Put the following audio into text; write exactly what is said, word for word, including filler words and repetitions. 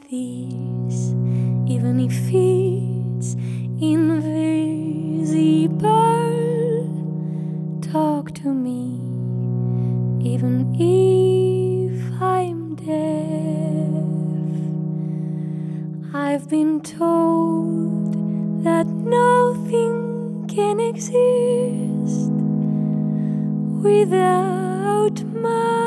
this, even if it's invisible. Talk to me, even if I'm deaf. I've been told that nothing can exist without my